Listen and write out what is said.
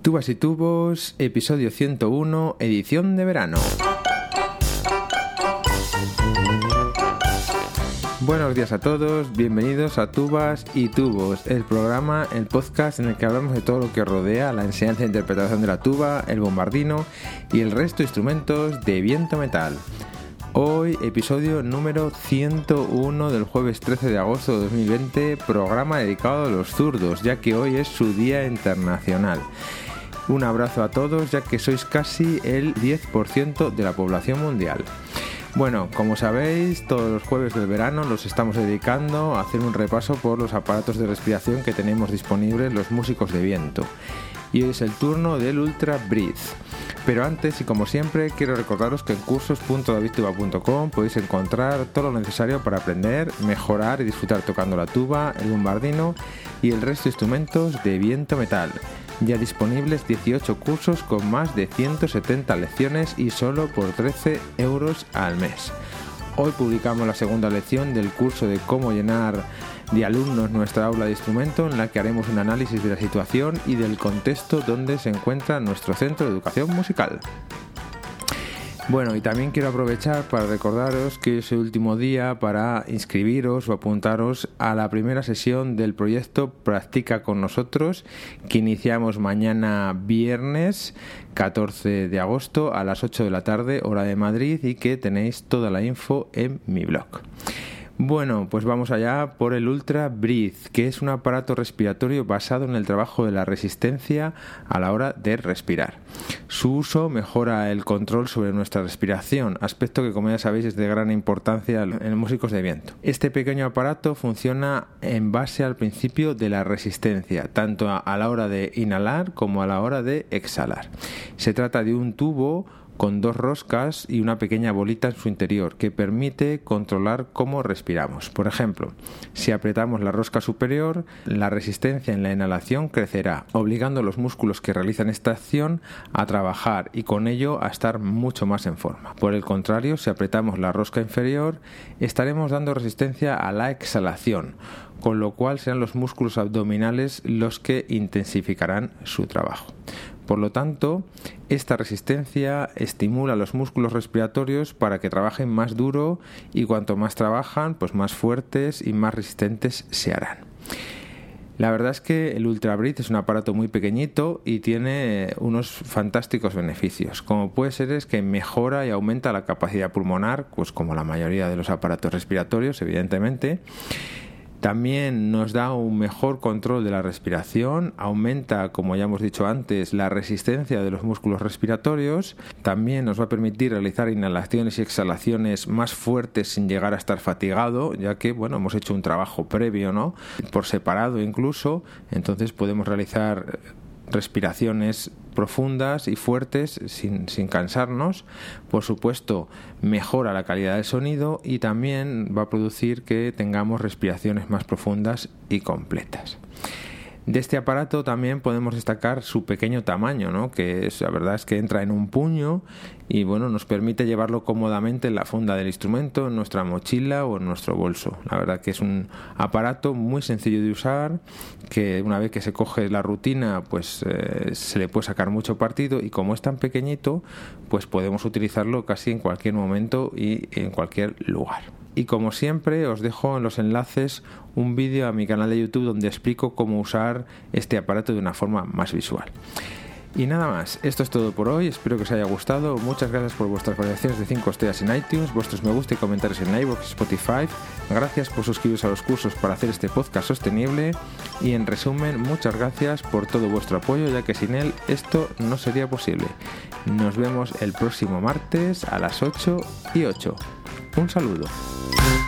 Tubas y Tubos, episodio 101, edición de verano. Buenos días a todos, bienvenidos a Tubas y Tubos, el programa, el podcast en el que hablamos de todo lo que rodea la enseñanza e interpretación de la tuba, el bombardino y el resto de instrumentos de viento metal. Hoy, episodio número 101 del jueves 13 de agosto de 2020, programa dedicado a los zurdos, ya que hoy es su Día Internacional. Un abrazo a todos, ya que sois casi el 10% de la población mundial. Bueno, como sabéis, todos los jueves del verano los estamos dedicando a hacer un repaso por los aparatos de respiración que tenemos disponibles los músicos de viento. Y hoy es el turno del Ultra Breathe. Pero antes, y como siempre, quiero recordaros que en cursos.davidtuba.com podéis encontrar todo lo necesario para aprender, mejorar y disfrutar tocando la tuba, el bombardino y el resto de instrumentos de viento metal. Ya disponibles 18 cursos con más de 170 lecciones y solo por 13 € al mes. Hoy publicamos la segunda lección del curso de cómo llenar de alumnos nuestra aula de instrumento, en la que haremos un análisis de la situación y del contexto donde se encuentra nuestro centro de educación musical. Bueno, y también quiero aprovechar para recordaros que es el último día para inscribiros o apuntaros a la primera sesión del proyecto Practica con nosotros, que iniciamos mañana viernes 14 de agosto a las 8 de la tarde, hora de Madrid, y que tenéis toda la info en mi blog. Bueno, pues vamos allá por el Ultra Breathe, que es un aparato respiratorio basado en el trabajo de la resistencia a la hora de respirar. Su uso mejora el control sobre nuestra respiración, aspecto que, como ya sabéis, es de gran importancia en músicos de viento. Este pequeño aparato funciona en base al principio de la resistencia, tanto a la hora de inhalar como a la hora de exhalar. Se trata de un tubo con dos roscas y una pequeña bolita en su interior que permite controlar cómo respiramos. Por ejemplo, si apretamos la rosca superior, la resistencia en la inhalación crecerá, obligando a los músculos que realizan esta acción a trabajar y con ello a estar mucho más en forma. Por el contrario, si apretamos la rosca inferior, estaremos dando resistencia a la exhalación, con lo cual serán los músculos abdominales los que intensificarán su trabajo. Por lo tanto, esta resistencia estimula los músculos respiratorios para que trabajen más duro, y cuanto más trabajan, pues más fuertes y más resistentes se harán. La verdad es que el Ultra Breathe es un aparato muy pequeñito y tiene unos fantásticos beneficios. Como puede ser es que mejora y aumenta la capacidad pulmonar, pues como la mayoría de los aparatos respiratorios, evidentemente. También nos da un mejor control de la respiración, aumenta, como ya hemos dicho antes, la resistencia de los músculos respiratorios. También nos va a permitir realizar inhalaciones y exhalaciones más fuertes sin llegar a estar fatigado, ya que, bueno, hemos hecho un trabajo previo, ¿no? Por separado incluso, entonces podemos realizar respiraciones profundas y fuertes sin cansarnos. Por supuesto, mejora la calidad del sonido y también va a producir que tengamos respiraciones más profundas y completas. De este aparato también podemos destacar su pequeño tamaño, ¿no? Que la verdad es que entra en un puño y bueno, nos permite llevarlo cómodamente en la funda del instrumento, en nuestra mochila o en nuestro bolso. La verdad que es un aparato muy sencillo de usar, que una vez que se coge la rutina, pues se le puede sacar mucho partido, y como es tan pequeñito, pues podemos utilizarlo casi en cualquier momento y en cualquier lugar. Y como siempre, os dejo en los enlaces un vídeo a mi canal de YouTube donde explico cómo usar este aparato de una forma más visual. Y nada más, esto es todo por hoy, espero que os haya gustado. Muchas gracias por vuestras valoraciones de 5 estrellas en iTunes, vuestros me gusta y comentarios en iVoox y Spotify. Gracias por suscribiros a los cursos para hacer este podcast sostenible. Y en resumen, muchas gracias por todo vuestro apoyo, ya que sin él esto no sería posible. Nos vemos el próximo martes a las 8:08. Un saludo.